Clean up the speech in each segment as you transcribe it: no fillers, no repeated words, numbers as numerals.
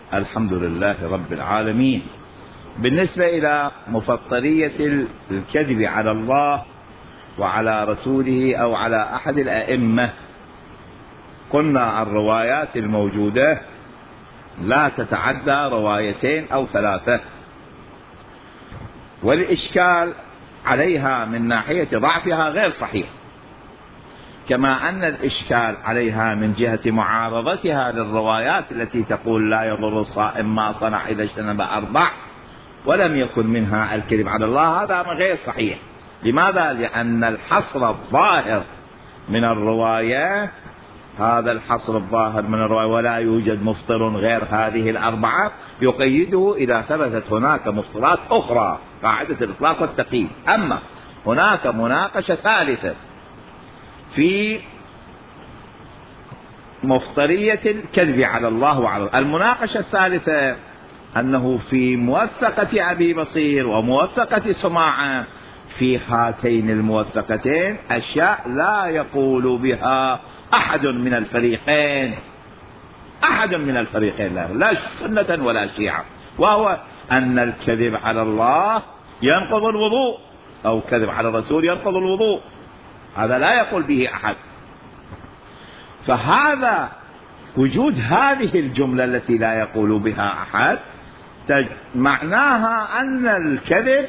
الحمد لله رب العالمين. بالنسبة إلى مفطرية الكذب على الله وعلى رسوله أو على أحد الأئمة، قلنا الروايات الموجودة لا تتعدى روايتين أو ثلاثة، والإشكال عليها من ناحية ضعفها غير صحيح، كما أن الإشكال عليها من جهة معارضتها للروايات التي تقول لا يضر الصائم ما صنع إذا اجتنب 4 ولم يكن منها الكذب على الله، هذا غير صحيح. لماذا؟ لأن الحصر الظاهر من الرواية، هذا الحصر الظاهر من الرواية ولا يوجد مفطر غير هذه 4 يقيده إذا ثبتت هناك مفطرات أخرى، قاعدة الإطلاق والتقييد. أما هناك مناقشة ثالثة في مفطرية الكذب على الله وعلى المناقشة الثالثة أنه في موثقة أبي بصير وموثقة سماعة، في هاتين الموثقتين أشياء لا يقول بها أحد من الفريقين، لا سنة ولا شيعة، وهو أن الكذب على الله ينقض الوضوء، أو كذب على الرسول ينقض الوضوء، هذا لا يقول به أحد. فهذا وجود هذه الجملة التي لا يقول بها أحد معناها أن الكذب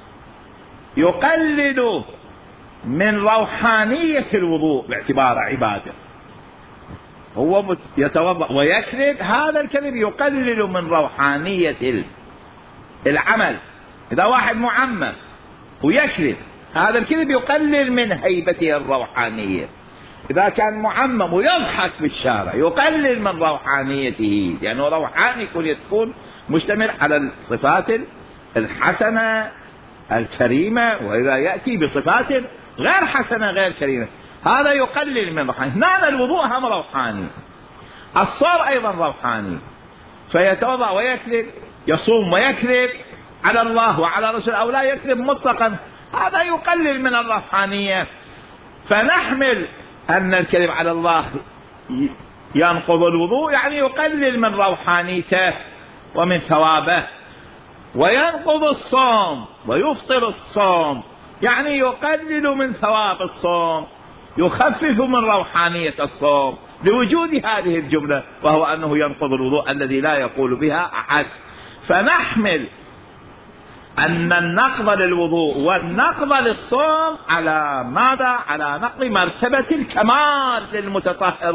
يقلل من روحانية الوضوء باعتبار عبادة، هو يتوضأ ويكذب، هذا الكذب يقلل من روحانية العمل. إذا واحد معمم ويكذب، هذا الكذب يقلل من هيبته الروحانية. إذا كان معمم ويضحك في الشارع يقلل من روحانيته، لأنه روحاني يكون مشتمل على الصفات الحسنة الكريمة، وإذا يأتي بصفات غير حسنة غير كريمة هذا يقلل من روحانيته. هذا الوضوء هم روحاني، الصوم أيضا روحاني، فيتوضأ ويكذب، يصوم ويكذب على الله وعلى رسوله أو لا يكذب مطلقا، هذا يقلل من الروحانية. فنحمل أن الكذب على الله ينقض الوضوء يعني يقلل من روحانيته ومن ثوابه، وينقض الصوم ويفطر الصوم يعني يقلل من ثواب الصوم، يخفف من روحانية الصوم لوجود هذه الجملة، وهو أنه ينقض الوضوء الذي لا يقول بها أحد. فنحمل أن النقض للوضوء والنقض للصوم على ماذا؟ على نقض مرتبة الكمال للمتطهر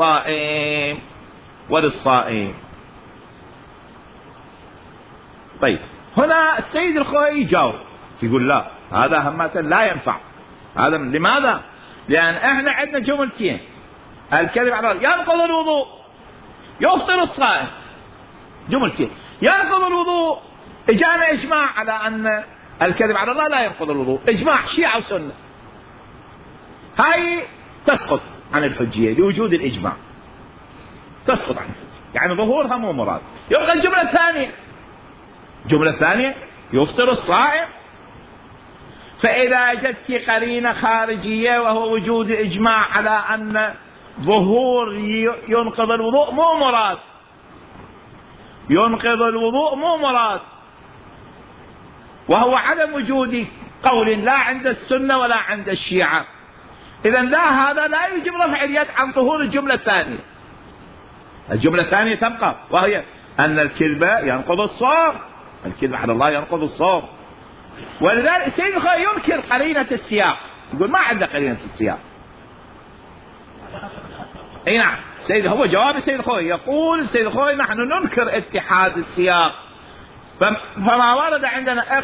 وللصائم. طيب هنا السيد الخوئي يجاوب يقول لا، هذا همة لا ينفع. هذا لماذا؟ لأن احنا عندنا جملتين، الكذب على الله ينقض الوضوء، يفطر الصائم، جملتين. ينقض الوضوء اجانا اجماع على ان الكذب على الله لا ينقض الوضوء، اجماع شيعة وسنة، هاي تسقط عن الحجية لوجود الاجماع، تسقط عن الحجية، يعني ظهورها مو مراد. يبقى الجملة الثانية يفطر الصائم، فإذا جدت قرينة خارجية وهو وجود إجماع على أن ظهور ينقض الوضوء مو مراد، ينقض الوضوء مو مراد، وهو عدم وجود قول لا عند السنة ولا عند الشيعة، إذن لا، هذا لا يجب رفع اليد عن ظهور الجملة الثانية. الجملة الثانية تبقى، وهي أن الكذب ينقض الصوم، الكذب على الله ينقض الصوم. ولذلك السيد الخوئي ينكر قرينة السياق، يقول ما عنده قرينة السياق. اي نعم، هو جواب السيد الخوئي، يقول السيد الخوئي نحن ننكر اتحاد السياق، فما ورد عندنا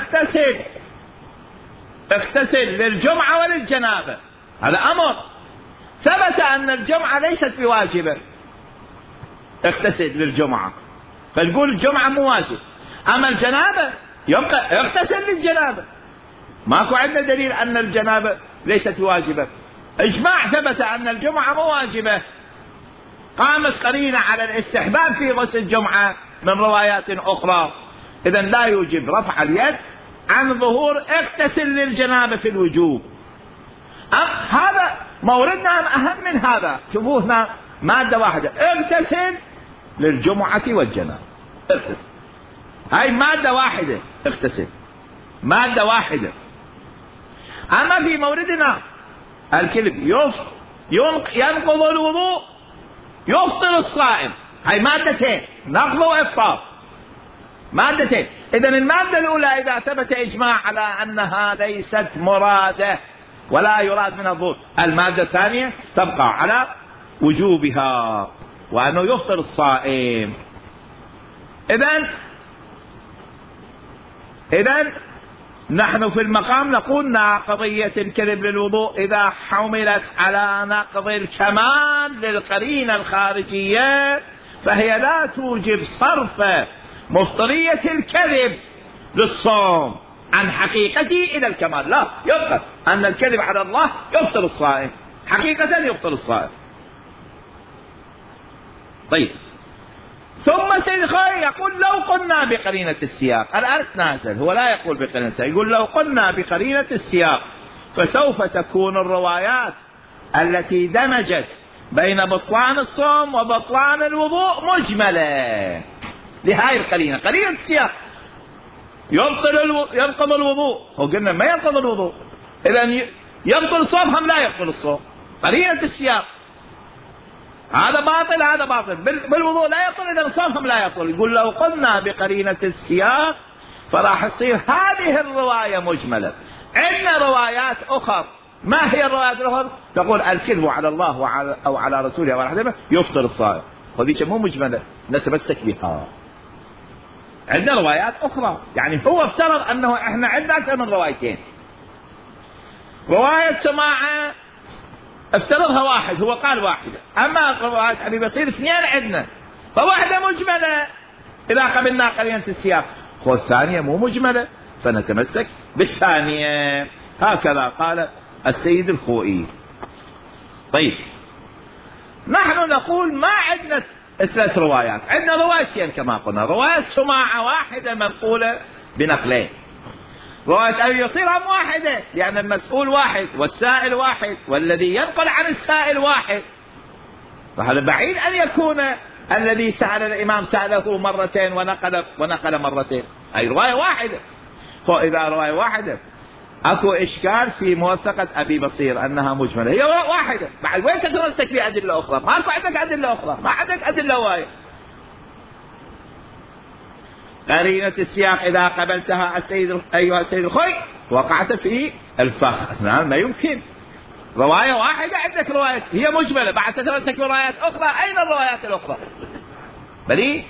اغتسل للجمعة وللجنابة، هذا أمر ثبت أن الجمعة ليست بواجبة، اغتسل للجمعة، فنقول الجمعة مو واجب. أما الجنابة يبقى اغتسل للجنابة، ماكو عندنا دليل أن الجنابة ليست واجبة، إجماع ثبت أن الجمعة مو واجبة، قامت قرينة على الاستحباب في غسل الجمعة من روايات أخرى، إذن لا يوجب رفع اليد عن ظهور اغتسل للجنابة في الوجوب. هذا موردنا أهم من هذا، شوفوا هنا مادة واحدة، اغتسل للجمعة والجنابة، اغتسل. هاي مادة واحدة، اغتسل مادة واحدة. أما في موردنا الكذب ينقض الوضوء، يفطر الصائم. هاي مادتين، نقض وإفطار، مادتين. إذن المادة الأولى إذا ثبت إجماع على أنها ليست مرادة ولا يراد من الظهور، المادة الثانية تبقى على وجوبها وأنه يفطر الصائم. إذن نحن في المقام نقول قضية الكذب للوضوء إذا حملت على نقض الكمال للقرينة الخارجية فهي لا توجب صرف مفطرية الكذب للصوم عن حقيقته إلى الكمال، لا، يبقى أن الكذب على الله يفطر الصائم، حقيقة يفطر الصائم. طيب، ثم سيد الخوي يقول لو قلنا بقرينة السياق، الآن نازل، هو لا يقول بقرينة السياق، يقول لو قلنا بقرينة السياق فسوف تكون الروايات التي دمجت بين بطلان الصوم وبطلان الوضوء مجملة لهذه القرينة، قرينة السياق. ينقض الوضوء، هو قلنا ما ينقض الوضوء، إذن ينقض الصوم هم لا ينقض الصوم، قرينة السياق. هذا باطل هذا باطل، بالوضوء لا يقول، إذا الصوم لا يقول. يقول لو قلنا بقرينة السياق فراح تصير هذه الرواية مجملة. عندنا روايات أخرى، ما هي الروايات الأخرى؟ تقول الكذب على الله أو على رسوله أو على حديثه يفطر الصائم، وذيك مو مجملة نتمسك بها. عندنا روايات أخرى، يعني هو افترض أنه إحنا عندنا أكثر من روايتين. رواية سماعة افترضها واحد، هو قال واحدة، أما رواية أبي بصير اثنين عندنا، فواحدة مجملة إذا قبلنا قرينة السياق، والثانية مو مجملة فنتمسك بالثانية. هكذا قال السيد الخوئي. طيب، نحن نقول ما عندنا ثلاث روايات، عندنا روايتين كما قلنا، رواية سماعة واحدة منقولة بنقلين، رواية أبي بصير هم واحدة لأن المسؤول واحد والسائل واحد والذي ينقل عن السائل واحد، فهذا بعيد أن يكون الذي سأل الإمام سأله مرتين ونقل مرتين، أي رواية واحدة. فإذا رواية واحدة أكو إشكال في موثقة أبي بصير أنها مجملة، هي واحدة، بعد وين تتمسك بأدلة أخرى؟ ما عندك أدلة أخرى، ما عندك أدلة واحدة. قرينة السياق إذا قبلتها أيها السيد الخوي وقعت في الفخ، ما يمكن. رواية واحدة عندك رواية هي مجملة، بعد تتمسك بروايات أخرى، أين الروايات الأخرى؟ بلي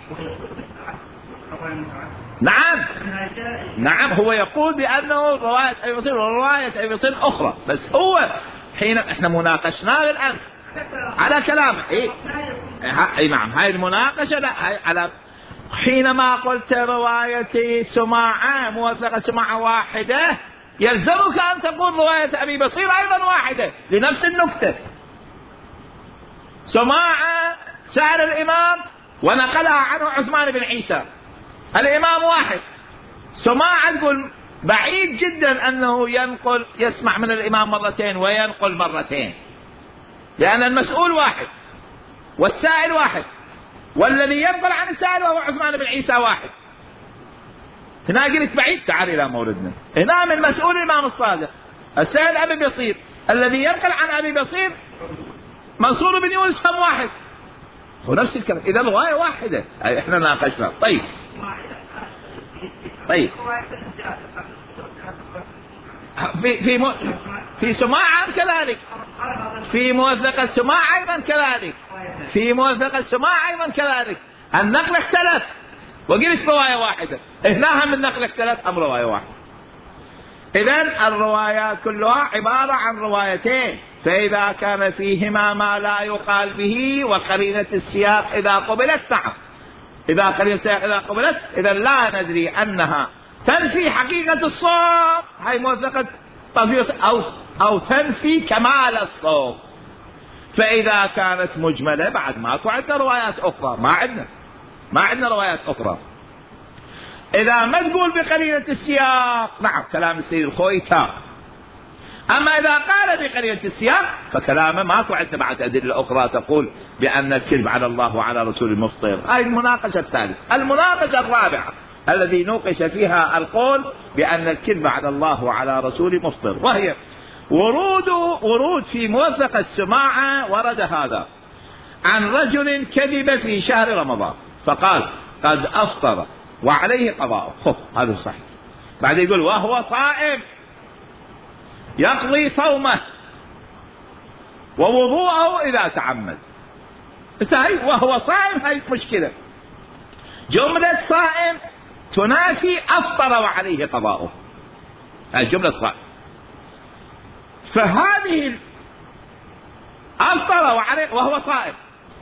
نعم هو يقول بأنه رواية أبي بصير ورواية أبي بصير أخرى، بس هو حين إحنا مناقشناه بالأمس على كلامه إيه نعم، هاي المناقشة لا، هاي على حينما قلت رواية سماعة موثقة سماعة واحدة يلزمك أن تقول رواية أبي بصير أيضا واحدة لنفس النكتة. سماعة سأل الإمام ونقلها عنه عثمان بن عيسى، الإمام واحد، سماعة تقول بعيد جدا أنه يسمع من الإمام مرتين وينقل مرتين، لأن المسؤول واحد والسائل واحد والذي ينقل عن السائل وهو عثمان بن عيسى واحد. هنا قلت بعيد، تعال إلى موردنا، هنا من مسؤول الإمام الصادق، السائل أبي بصير، الذي ينقل عن أبي بصير منصور بن يونس هم واحد، هو نفس الكلام، إذا الرواية واحدة. إحنا ناقشنا. طيب في سماعة كذلك، في موثقة سماعة أيضا كذلك، في موثقة سماعة أيضا كذلك، النقل اختلف وقلت رواية واحدة، هنا هم النقل اختلف أم رواية واحدة. إذن الروايات كلها عبارة عن روايتين، فإذا كان فيهما ما لا يقال به وقرينة السياق إذا قبلت نعم، إذا قرينة السياق إذا قبلت إذا لا ندري أنها تنفي حقيقة الصوم، هاي موثقة أو تنفي كمال الصوم. فإذا كانت مجملة بعد ما عندنا روايات أخرى، ما عندنا روايات أخرى. إذا ما تقول بقرينة السياق نعم كلام السيد الخوئي تام، أما إذا قال بقرينة السياق فكلامه ماكو عندنا بعد أدلة أخرى تقول بأن الكذب على الله وعلى رسول مفطر. هذه المناقشة الثالثة. المناقشة الرابعة الذي نوقش فيها القول بأن الكذب على الله وعلى رسول مفطر، وهي ورود في موثق السماعة. ورد هذا عن رجل كذب في شهر رمضان فقال قد أفطر وعليه قضاء. هذا صحيح. بعد يقول وهو صائم يقضي صومه ووضوءه إذا تعمد. صحيح وهو صائم، هاي مشكلة. جملة صائم تنافي أفطر وعليه قضاؤه، هاي جملة صائم. فهذه أفطر وعليه وهو صائم،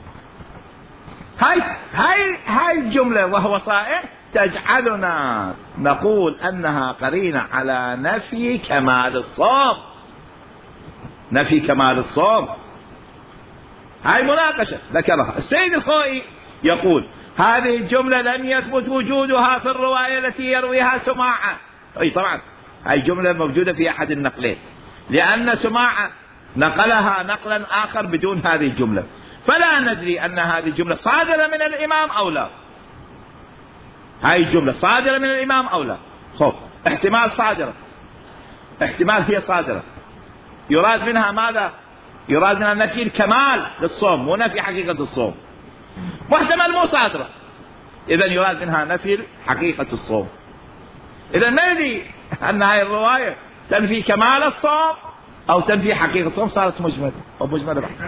هاي الجملة وهو صائم تجعلنا نقول أنها قرينة على نفي كمال الصوم. نفي كمال الصوم هاي مناقشة ذكرها السيد الخوئي، يقول هذه الجملة لم يثبت وجودها في الرواية التي يرويها سماعة. أي طبعا هاي جملة موجودة في أحد النقلين، لأن سماعة نقلها نقلا آخر بدون هذه الجملة، فلا ندري أن هذه الجملة صادرة من الإمام أو لا. هاي الجملة صادرة من الإمام أو لا. احتمال صادرة، احتمال هي صادرة، يراد منها ماذا؟ يراد منها نفي الكمال للصوم ونفي حقيقة الصوم. واحتمال مو صادرة، إذن يراد منها نفي حقيقة الصوم. إذن ما ندري أن هاي الرواية تنفي كمال الصوم أو تنفي حقيقة الصوم. صارت مجملة أو مجملة بحث.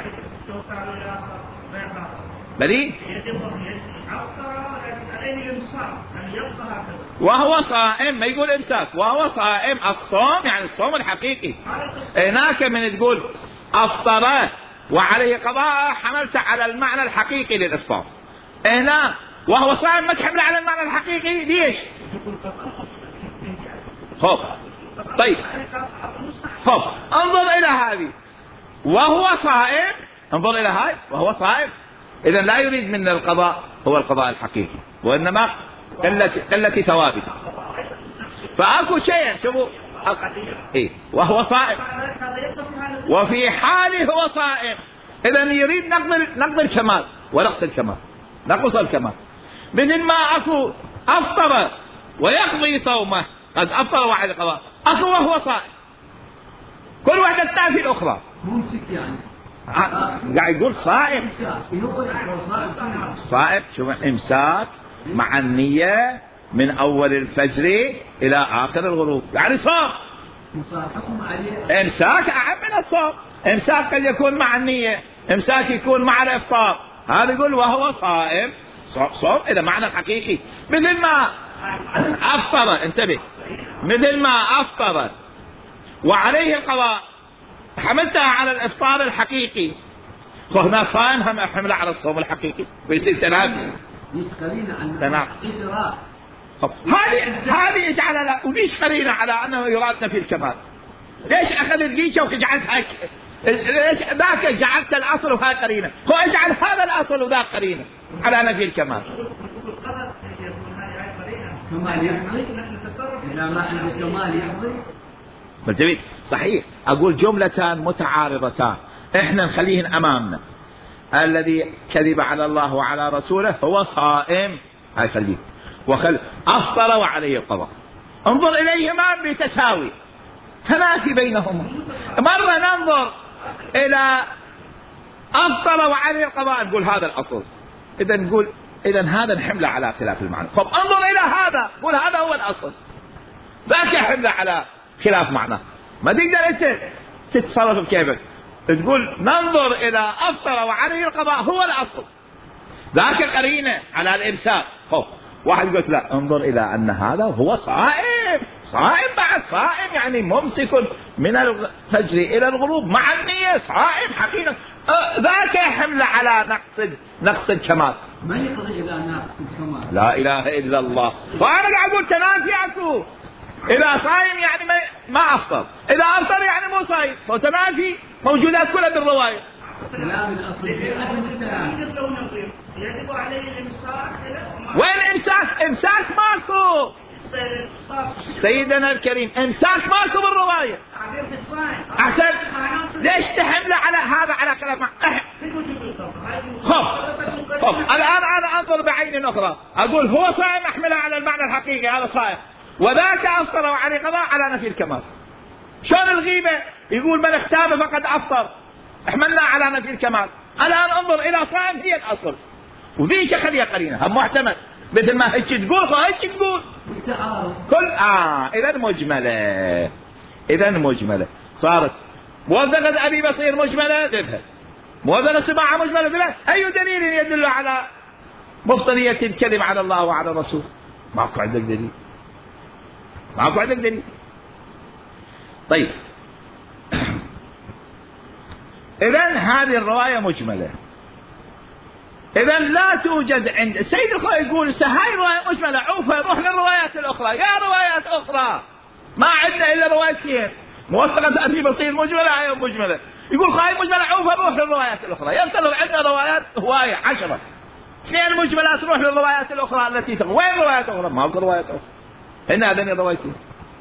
بلي وهو صائم، ما يقول إمساك، وهو صائم. الصوم يعني الصوم الحقيقي. هناك من تقول أفطر وعليه قضاء حملت على المعنى الحقيقي للإفطار. هنا وهو صائم ما تحمل على المعنى الحقيقي. ليش؟ طيب انظر إلى هذه وهو صائم، انظر إلى هاي وهو صائم. إذن لا يريد منا القضاء هو القضاء الحقيقي، وإنما قلة ثوابت. فأكو شيء شوفوا وهو صائم وفي حاله هو صائم. إذن يريد نقض الكمال ونقص الكمال، نقص الكمال. مثل ما أكو أفطر ويقضي صومه، قد أفطر وعليه قضاء، أكو وهو صائم. كل واحدة تنافي الأخرى. ممسك يعني قاعد يقول صائم. صائم شوف إمساك مع النية من أول الفجر إلى آخر الغروب، يعني صام. إمساك أعم من الصوم. إمساك قد يكون مع النية، إمساك يكون مع الإفطار. هذا يقول وهو صائم، صوم إلى معنى حقيقي. مثل ما أفطر، انتبه، مثل ما أفطر وعليه القضاء حملتها على الإفطار الحقيقي، فهنا صائم هم حملها على الصوم الحقيقي ويصير تنافي. هذه يجعل وليش قرينة على أنه يراد نفي الكمال؟ ليش أخذ الريشة وجعلتها؟ ليش ذاك جعلت الأصل وهذا قرينة؟ هو اجعل هذا الأصل وذاك قرينة على نفي الكمال. كمال يقضي إذا ما عنده كمال يقضي. صحيح. أقول جملتان متعارضتان احنا نخليهن أمامنا. الذي كذب على الله وعلى رسوله هو صائم، هاي خليه، أفطر وعليه القضاء. انظر إليهما بتساوي، تنافي بينهما. مرة ننظر إلى أفطر وعليه القضاء نقول هذا الأصل، إذا نقول إذا هذا نحمله على خلاف المعنى. انظر إلى هذا قول هذا هو الأصل، ذاك يحمله على خلاف معناه. ما تقدر أنت تتصرف بكيفك، تقول ننظر إلى أفطر وعليه القضاء هو الأصل، ذاك قرينة على الإمساك. واحد قلت لا، انظر إلى أن هذا هو صائم، صائم بعد صائم يعني ممسك من الفجر إلى الغروب مع النية، صائم حقيقة. ذاك يحمل على نقص الكمال. ما يقضي إلى نقص الكمال. لا إله إلا الله. وأنا قاعد أقول تنافي. إذا صائم يعني ما أفطر، إذا أفطر يعني مو صائم، فتنافي موجودات كلها بالرواية. كلام الأصل في عدم التنافي. وين إمساك؟ إمساك ماكو. سيدنا الكريم امساك ماكو بالرواية. احسن ليش تحمله على هذا على كلام خب الان انا انظر بعين اخرى اقول هو صائم احمله على المعنى الحقيقي هذا صائم، وذاك افطر وعليه قضاء على نفي الكمال. شلون الغيبة يقول من اختاب فقد افطر احملنا على نفي الكمال. الان انظر الى صائم هي الاصل وذيك خليها قرينه هم محتمل مثل ما هيك تقول هيك تقول كل اذا مجمله صارت موثقة ابي بصير مجمله تذهب، موثقة سماعه مجمله تذهب. اي دليل يدل على مفطرية الكذب على الله وعلى الرسول؟ ماكو عندك دليل. طيب اذا هذه الروايه مجمله، اذا لا توجد عند السيد الخوي يقول هاي روايه مجمله عوفه نروح للروايات الاخرى. يا روايات اخرى ما عندنا الا روايتين موثقه ابي بصير مجمله هاي مجمله. يقول هاي مجمله عوفه نروح للروايات الاخرى. يفترض عندنا روايات هوايه 10 2 مجملات نروح للروايات الاخرى التي تقول. وين روايات اخرى؟ ما هو روايات اخرى، هن هذين الروايتين.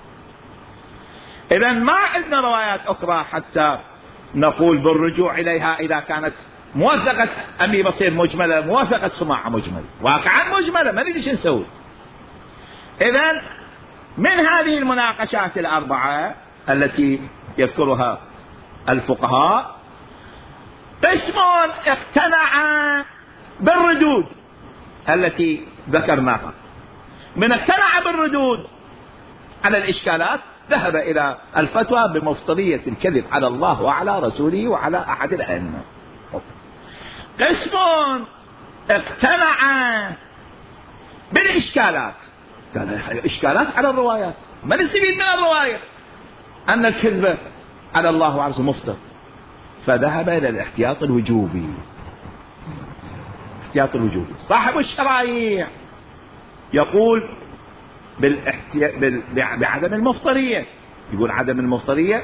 اذا ما عندنا روايات اخرى حتى نقول بالرجوع اليها اذا كانت موثقة أبي بصير مجملة، موثقة سماعة مجملة، واقعا مجملة، ما ندري شو نسوي. إذن من هذه المناقشات الأربعة التي يذكرها الفقهاء قسم اقتنع بالردود التي ذكرناها. من اقتنع بالردود على الإشكالات ذهب إلى الفتوى بمفطرية الكذب على الله وعلى رسوله وعلى أحد الأئمة. قسم اقتنع بالإشكالات، قال إشكالات على الروايات، ما نستفيد من الرواية أن الكذب على الله وعلى رسوله مفطر، فذهب إلى الاحتياط الوجوبي. احتياط الوجوبي صاحب الشرائع يقول بعدم المفطرية، يقول عدم المفطرية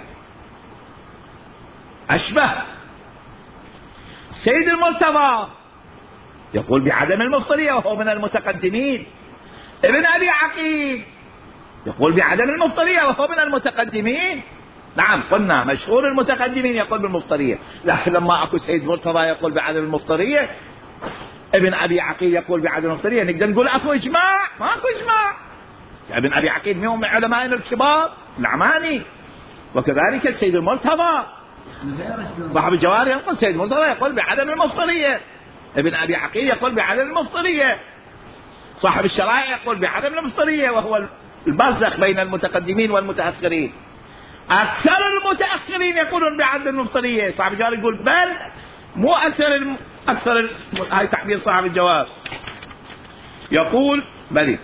أشبه. سيد المرتضى يقول بعدم المفطرية وهو من المتقدمين. ابن أبي عقيل يقول بعدم المفطرية وهو من المتقدمين. نعم قلنا مشهور المتقدمين يقول بالمفطرية، لكن لما أكو سيد مرتضى يقول بعدم المفطرية، ابن أبي عقيل يقول بعدم المفطرية، نقدر نقول أكو إجماع؟ ما أكو إجماع. ابن أبي عقيل من علمائنا الكبار العماني، وكذلك السيد المرتضى صاحب الجواري يقول سيد مرتضى يقول بعدم المفطرية، ابن أبي عقيل يقول بعدم المفطرية، صاحب الشرائع يقول بعدم المفطرية، وهو البرزخ بين المتقدمين والمتأخرين. أكثر المتأخرين يقولون بعدم المفطرية، صاحب الجواري يقول بل مو أكثر هاي تعبير صاحب الجواب، يقول بل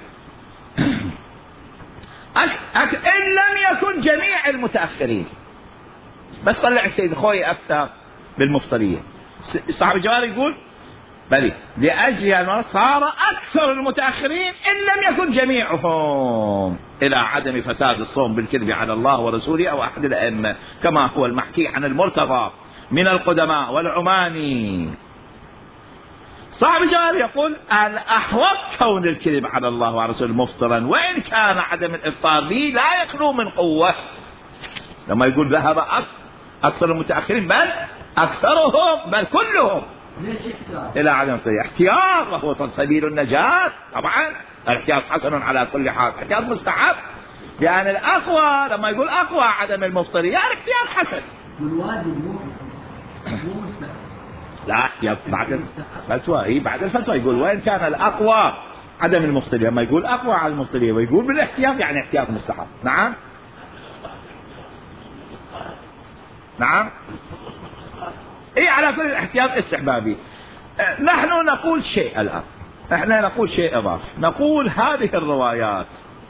إن لم يكن جميع المتأخرين. بس طلع السيد خوي أفتى بالمفطرية. صاحب الجواب يقول بل لأجل أن صار أكثر المتأخرين إن لم يكن جميعهم إلى عدم فساد الصوم بالكذب على الله ورسوله أو أحد الأئمة، كما هو المحكي عن المرتضى من القدماء والعماني. صاحب الجواب يقول الأحوط كون الكذب على الله ورسوله مفطرا، وإن كان عدم الإفطار به لا يخلو من قوة. لما يقول ذهب أكثر المتأخرين بل أكثرهم بل كلهم إلى عدم الإفطار، احتياط، وهو سبيل النجاة. طبعا الاحتياط حسن على كل حال، احتياط مستحب، لأن الأقوى لما يقول أقوى عدم المفطرية يعني احتياط حسن. لا احتياط بعد الفتوى، هي بعد الفتوى يقول وإن كان الأقوى عدم المفطرية، لما يقول أقوى على المفطرية ويقول بالاحتياط يعني احتياط مستحب. نعم نعم اي على كل الاحتياط استحبابي. نحن نقول شيء الآن، احنا نقول شيء اضافي، نقول هذه الروايات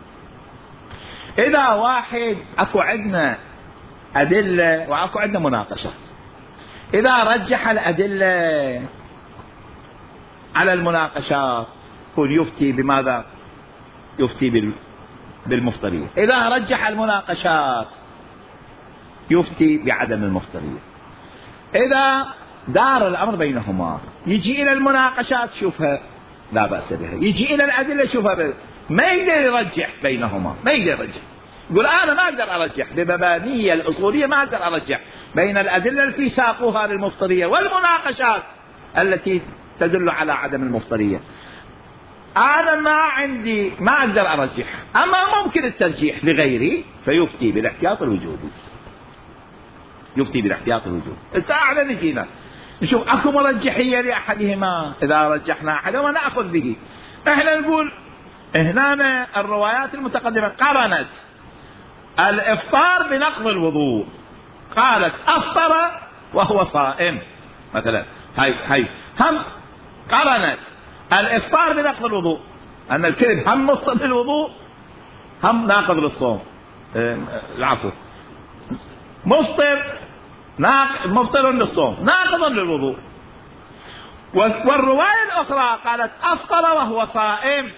اذا واحد اكو عندنا ادلة واكو عندنا مناقشات، اذا رجح الادلة على المناقشات يقول يفتي بماذا؟ يفتي بالمفطرية. اذا رجح المناقشات يفتي بعدم المفطرية. إذا دار الأمر بينهما يجي إلى المناقشات شوفها لا بأس بها، يجي إلى الأدلة شوفها ما يقدر يرجح بينهما، ما يقدر يرجح. يقول أنا ما أقدر أرجح بمبانية الأصولية، ما أقدر أرجح بين الأدلة التي ساقوها للمفطرية والمناقشات التي تدل على عدم المفطرية. أنا ما أقدر أرجح، أما ممكن الترجيح لغيري فيفتي بالاحتياط الوجودي، يفتي بالاحتياط الوجودي. الساعة نجينا نشوف أكو مرجحية لأحدهما، إذا رجحنا أحدهما نأخذ به. إحنا نقول هنا الروايات المتقدمة قرنت الإفطار بنقض الوضوء، قالت أفطر وهو صائم مثلا. هاي هم قرنت الإفطار بنقض الوضوء، أن الكذب هم مفطر للوضوء هم ناقض للصوم، العفو، مفطر للصوم ناقض للوضوء. والرواية الأخرى قالت أفطر وهو صائم.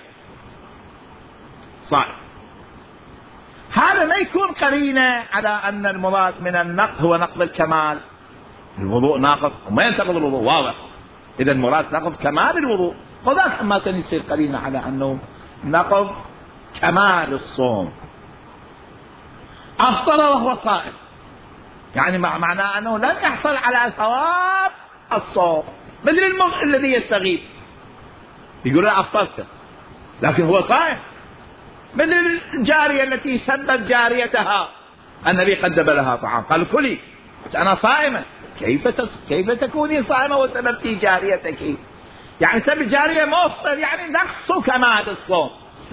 هذا ما يكون قرينة على أن المراد من النقض هو نقض الكمال، الوضوء ناقض وما ينتقض الوضوء، واضح. إذا المراد نقض كمال الوضوء، وذاك ما يصير قرينة على أنه نقض كمال الصوم. أفطر وهو صائم يعني معناه أنه لن يحصل على ثواب الصوم، مثل الذي يستغيث يقول أنا أفطرت لكن هو صائم، مثل الجارية التي سبت جاريتها النبي قدم لها طعام قال كلي أنا صائمة. كيف تكوني صائمة وسببتي جاريتك؟ يعني سبب جارية مفطر يعني نقص كمال الصوم.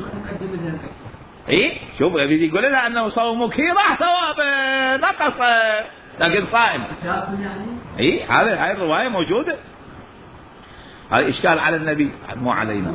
شوف يقول لنا أنه صومك راح ثواب نقص لكن صائم. هذه الرواية موجودة. هذا إشكال على النبي مو علينا.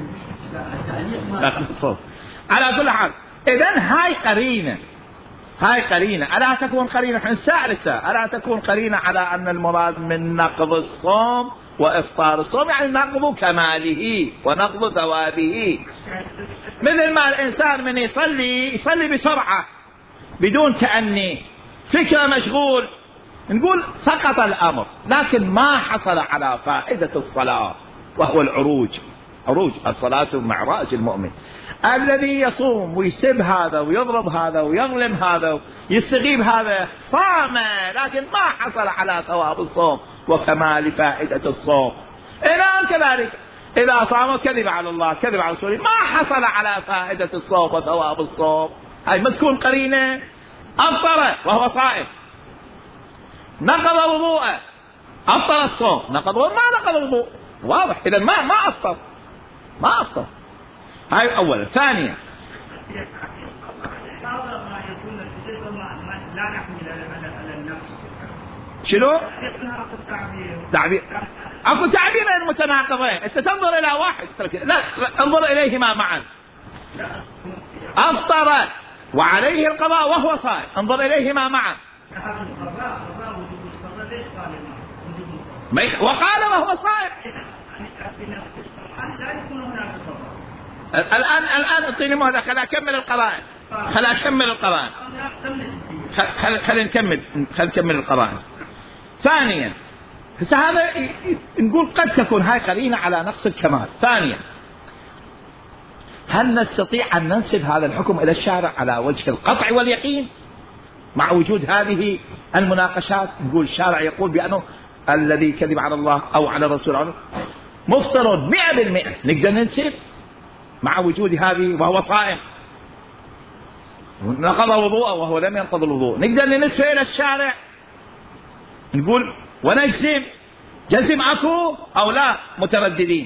على كل حال إذن هاي قرينة ألا تكون قرينة ألا تكون قرينة على أن المراد من نقض الصوم وإفطار الصوم يعني نقض كماله ونقض ثوابه. مثل ما الإنسان من يصلي بسرعة بدون تأني، فكرة مشغول، نقول سقط الأمر، لكن ما حصل على فائدة الصلاة وهو العروج الصلاة معراج المؤمن. الذي يصوم ويسب هذا ويضرب هذا ويظلم هذا ويستغيب هذا صام لكن ما حصل على ثواب الصوم وكمال فائدة الصوم. الآن كذلك إذا صام كذب على الله كذب على رسوله ما حصل على فائدة الصوم وثواب الصوم. هاي ما تكون قرينة. أفطر وهو صائم نقض وضوءه، أفطر الصوم نقض وضوء ما نقض الوضوء، واضح. إذا ما أفطر. هاي أولا. ثانيا شنو تعبير؟ أكو تعبيرين متناقضين، أنت تنظر إلى واحد لا انظر إليهما معا. أفطر وعليه القضاء وهو صائم، انظر إليهما معا. وقال وهو صائم. الآن اعطيني مهلة خليني أكمل القرائن. خلينا نكمل القرائن. ثانيا هذا نقول قد تكون هاي قرينة على نقص الكمال. ثانيا هل نستطيع أن ننسب هذا الحكم إلى الشارع على وجه القطع واليقين مع وجود هذه المناقشات؟ نقول الشارع يقول بأنه الذي كذب على الله أو على الرسول مفترض 100%، نقدر ننسب مع وجود هذه وهو صائم نقض وضوءه وهو لم ينقض الوضوء، نقدر ننسب إلى الشارع نقول ونجزم جزم أكو أو لا، مترددين.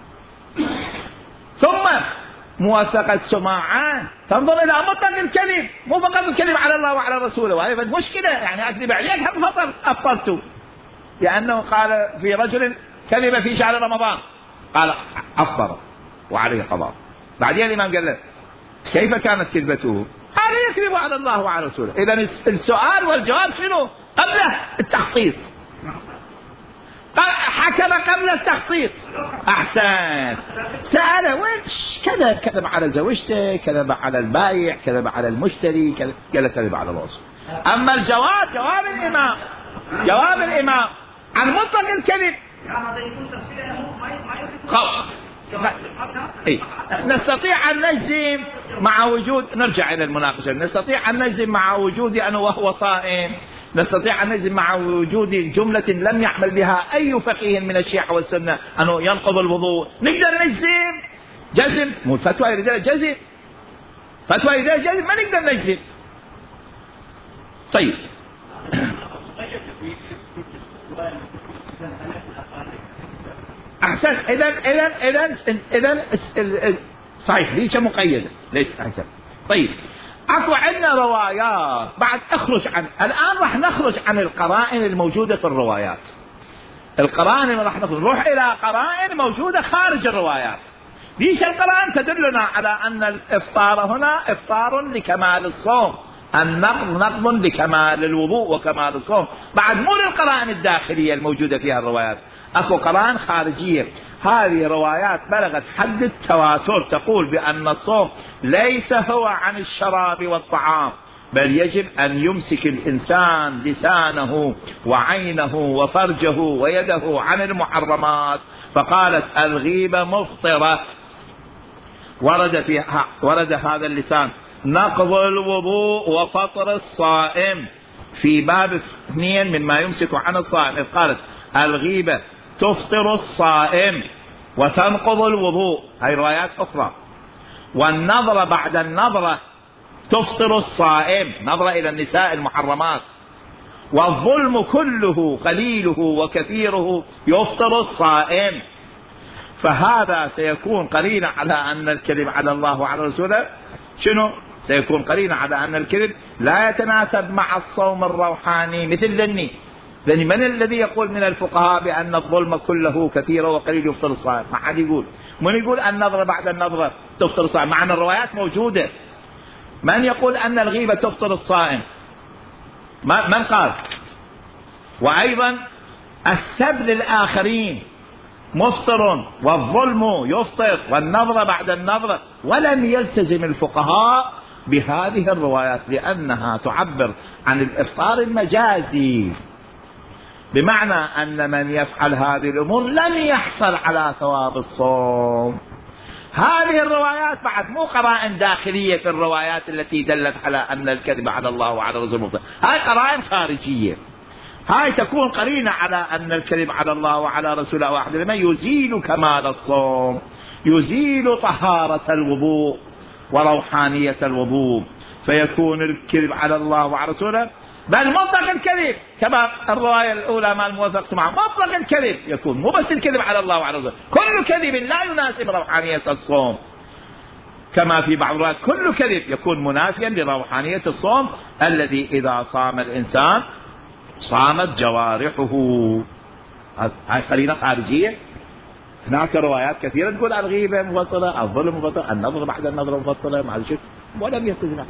ثم موافقة سماعان تنظر إلى مطلق الكذب، مو فقط الكذب على الله وعلى رسوله، وهذه مشكلة. يعني أكذب عليك هم أفطرت، لأنه قال في رجل كذب في شهر رمضان قال أفطر وعليه قضاء. بعدين الإمام قال له كيف كانت كذبته؟ قال يكذب على الله وعلى رسوله. إذن السؤال والجواب شنو؟ قبل التخصيص، حكم قبل التخصيص. أحسن. سأله وش كذب على زوجته، كذب على البائع، كذب على المشتري، قال كذب على الرسول. أما الجواب جواب الإمام عن مطلق الكذب نستطيع أن نجزم مع وجود، نرجع إلى المناقشة، نستطيع أن نجزم مع وجود أنه وهو صائم، نستطيع أن نجزم مع وجود جملة لم يعمل بها أي فقيه من الشيعة والسنة أنه ينقض الوضوء، نقدر نجزم جزم، مو الفتوى يريد جزم، فتوى يريد جزم، ما نقدر نجزم. طيب أحسن. إذا صحيح ليش مقيدة ليش أحسن. طيب أكو عندنا روايات بعد أخرج عن، الآن راح نخرج عن القرائن الموجودة في الروايات، القرائن اللي راح نروح إلى قرائن موجودة خارج الروايات. ليش القرائن تدلنا على أن الإفطار هنا إفطار لكمال الصوم، النقض نقض لكمال الوضوء وكمال الصوم، بعد مو للقرائن الداخلية الموجودة فيها الروايات، أكو قرائن خارجية. هذه روايات بلغت حد التواتر تقول بأن الصوم ليس هو عن الشراب والطعام، بل يجب أن يمسك الإنسان لسانه وعينه وفرجه ويده عن المحرمات. فقالت الغيبة مفطرة، ورد هذا اللسان نقض الوضوء وفطر الصائم في باب 2 مما يمسك عن الصائم، إذ قالت الغيبة تفطر الصائم وتنقض الوضوء، هاي روايات أخرى. والنظرة بعد النظرة تفطر الصائم، نظرة إلى النساء المحرمات. والظلم كله قليله وكثيره يفطر الصائم. فهذا سيكون قرينة على أن الكذب على الله وعلى رسوله شنو؟ سيكون قرينة على أن الكذب لا يتناسب مع الصوم الروحاني مثل ذني. لأن من الذي يقول من الفقهاء بأن الظلم كله كثير وقليل يفطر الصائم؟ ما حد يقول. من يقول النظرة بعد النظرة تفطر الصائم؟ مع أن الروايات موجودة. من يقول أن الغيبة تفطر الصائم؟ من قال؟ وأيضا السب للآخرين مفطر، والظلم يفطر، والنظرة بعد النظرة. ولم يلتزم الفقهاء بهذه الروايات لأنها تعبر عن الإفطار المجازي، بمعنى أن من يفعل هذه الأمور لم يحصل على ثواب الصوم. هذه الروايات بعد مو قرائن داخلية في الروايات التي دلت على أن الكذب على الله وعلى رسوله، هاي قرائن خارجية. هاي تكون قرينة على أن الكذب على الله وعلى رسوله واحد لما يزيل كمال الصوم، يزيل طهارة الوضوء وروحانية الوضوء، فيكون الكذب على الله وعلى رسوله بل مطلق الكذب كما الرواية الأولى مع الموافقة معه، مطلق الكذب يكون مو بس الكذب على الله وعلى رسوله، كل كذب لا يناسب روحانية الصوم، كما في بعض الروايات كل كذب يكون منافيا لروحانية الصوم الذي إذا صام الإنسان صامت جوارحه. هاي قرينة خارجية. هناك روايات كثيرة تقول الغيبة مفطرة، الظلم مفطرة، النظر بعد النظر مفطرة، مع الشرك، ولم يلتزم.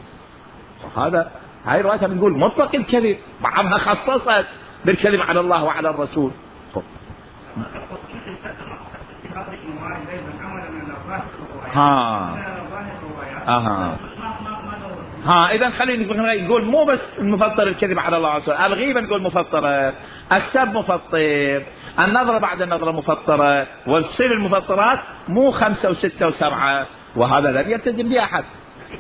هاي رواياتها بتقول مطلق الكذب، بعضها خصصت بالكذب على الله وعلى الرسول. إذا خلينا نقول مو بس المفطر الكذب على الله ورسوله، الغيبة نقول مفطرة، السب مفطر، النظرة بعد النظرة مفطرة، والصيل المفطرات مو 5 و6 و7، وهذا لم يلتزم به أحد.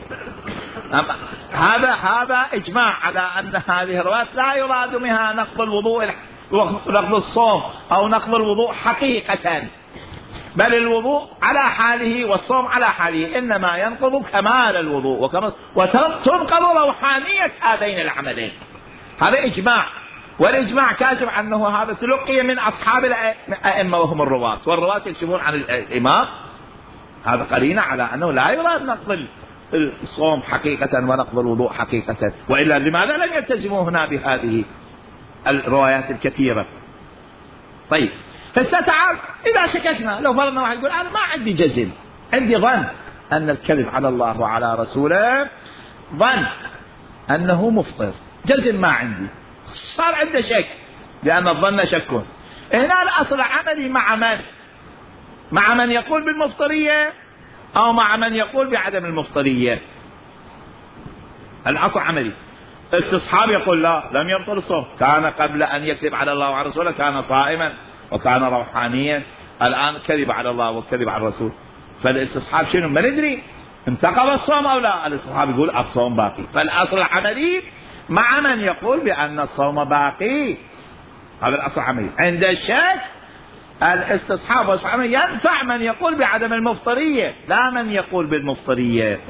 هذا إجماع على أن هذه الروايات لا يراد بها نقض الوضوء نقض الصوم أو نقض الوضوء حقيقة، بل الوضوء على حاله والصوم على حاله، إنما ينقض كمال الوضوء وتنقض روحانية هذين العملين. هذا إجماع، والإجماع كاشف أنه هذا تلقي من أصحاب الأئمة وهم الرواة، والرواة يكشفون عن الإمام. هذا قرينة على أنه لا يراد نقض الصوم حقيقة ونقض الوضوء حقيقة، وإلا لماذا لم يلتزموا هنا بهذه الروايات الكثيرة؟ طيب فستعال إذا شككنا، لو فرضنا واحد يقول أنا ما عندي جزم، عندي ظن أن الكذب على الله وعلى رسوله، ظن أنه مفطر، جزم ما عندي، صار عنده شك لأن الظن شك. هنا الأصل عملي مع من يقول بالمفطرية أو مع من يقول بعدم المفطرية. الأصل عملي. استصحاب يقول لا لم يبطل الصوم، كان قبل أن يكذب على الله وعلى رسوله كان صائما وكان روحانيا، الآن كذب على الله وكذب على الرسول، فالاستصحاب شنو؟ ما ندري انتقض الصوم أو لا. الاستصحاب يقول الصوم باقي، فالأصل العملي مع من يقول بأن الصوم باقي، هذا الأصل العملي. عند الشك الاستصحاب والاستصحاب ينفع من يقول بعدم المفطرية لا من يقول بالمفطرية.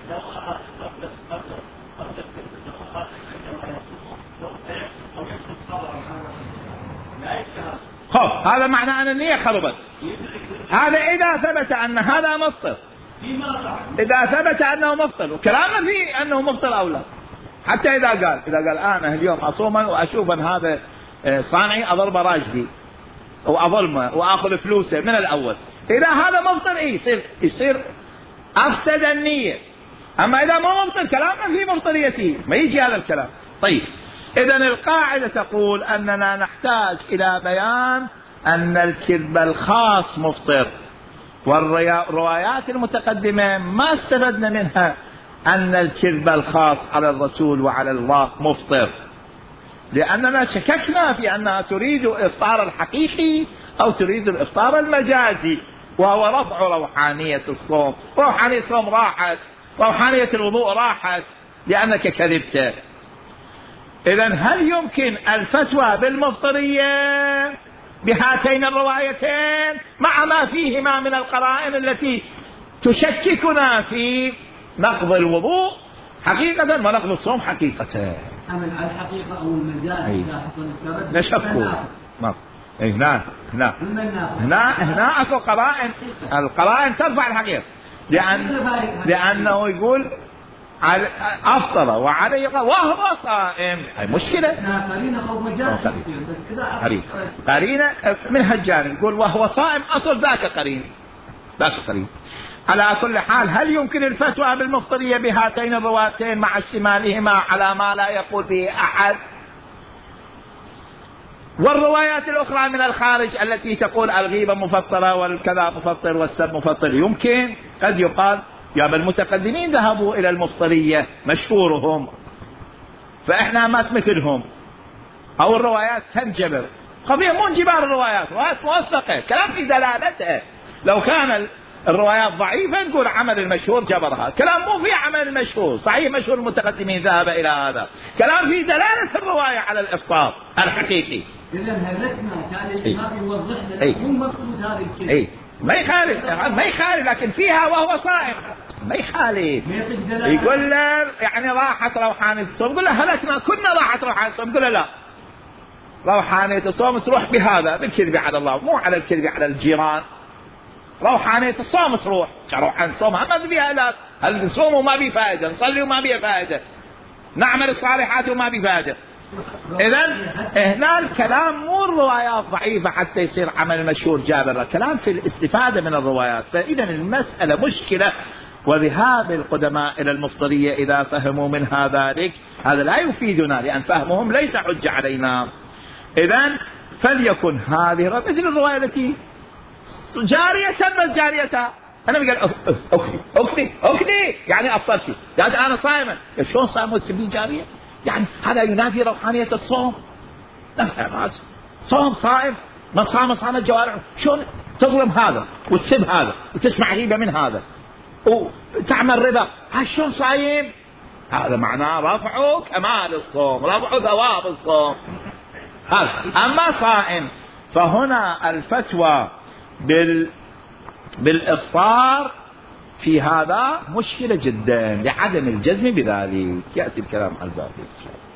خب هذا معنى أن النية خربت. هذا إذا ثبت أن هذا مفطر، إذا ثبت أنه مفطر، وكلامنا فيه أنه مفطر أو لا. حتى إذا قال أنا اليوم أصوما وأشوف أن هذا صانعي أضرب راجلي وأظلمه وأخذ فلوسه من الأول، إذا هذا مفطر يصير أفسد النية. أما إذا ما مفطر كلامنا فيه مفطريته، ما يجي هذا الكلام. طيب إذن القاعدة تقول أننا نحتاج إلى بيان أن الكذب الخاص مفطر، والروايات المتقدمة ما استفدنا منها أن الكذب الخاص على الرسول وعلى الله مفطر، لأننا شككنا في أنها تريد الإفطار الحقيقي أو تريد الإفطار المجازي، وهو رفع روحانية الصوم. روحانية الصوم راحت، روحانية الوضوء راحت لأنك كذبت. إذن هل يمكن الفتوى بالمفطرية بهاتين الروايتين مع ما فيهما من القرائن التي تشككنا في نقض الوضوء حقيقة ونقض الصوم حقيقة؟ عمل على الحقيقة أو المجاز إذا حصل التردد نشكوا. هنا أكو قرائن، القرائن ترفع الحقيقة، لأنه يقول أفطر وعليه وهو صائم، هاي مشكلة. قرينة من هالجانب يقول وهو صائم، أصل ذاك قرين. على كل حال هل يمكن الفتوى بالمفطرية بهاتين الروايتين مع اشتمالهما على ما لا يقول به أحد؟ والروايات الأخرى من الخارج التي تقول الغيبة مفطرة والكذا مفطر والسب مفطر، يمكن قد يقال يا بالمتقدمين ذهبوا إلى المفطرية مشهورهم، فإحنا ما مثلهم، أو الروايات تنجبر. قضية مو انجبار الروايات، روايات موثقة كلام في دلالتها. لو كان الروايات ضعيفة نقول عمل المشهور جبرها، كلام مو في عمل المشهور. صحيح مشهور المتقدمين ذهب إلى هذا، كلام في دلالة الرواية على الإفطار الحقيقي. إذن هلتنا كان الإمام يوضح لنا مو مقصود هذا الكلام. ما يخالف لكن فيها وهو صائم ما يخالف. يقول له يعني راحت روحانية الصوم، يقول له هلكنا كنا راحت روحانية الصوم، يقول له لا، روحانية الصوم تروح بهذا بالكذب على الله، مو على الكذب على الجيران. روحانية الصوم تروح، روحانية الصوم ما بيها لا، هل نصوم وما بيه فائدة، نصلي وما بيه فائدة، نعمل الصالحات وما بيه فائدة. إذن هنا الكلام مو الروايات ضعيفة حتى يصير عمل مشهور جابر، الكلام في الاستفادة من الروايات. فإذا المسألة مشكلة، وذهاب القدماء إلى المفطرية إذا فهموا منها ذلك هذا لا يفيدنا، لأن فهمهم ليس حجة علينا. إذن فليكن هذه مثل الرواية التي جارية سبت جاريتها، أنا بقول أكلي يعني أفطرتي، يعني أنا صائمة، شلون صائم وتسبين جارية؟ يعني هذا ينافي روحانية الصوم. صوم صائم، من صام صام الجوارح، شلون تظلم هذا وتسب هذا وتسمع غيبة من هذا وتعمل ربا، شلون صايم؟ هذا معناه رفع كمال الصوم، رفع ثواب الصوم هذا. أما صائم فهنا الفتوى بالإفطار في هذا مشكلة جدا لعدم الجزم بذلك. يأتي الكلام عن ذلك.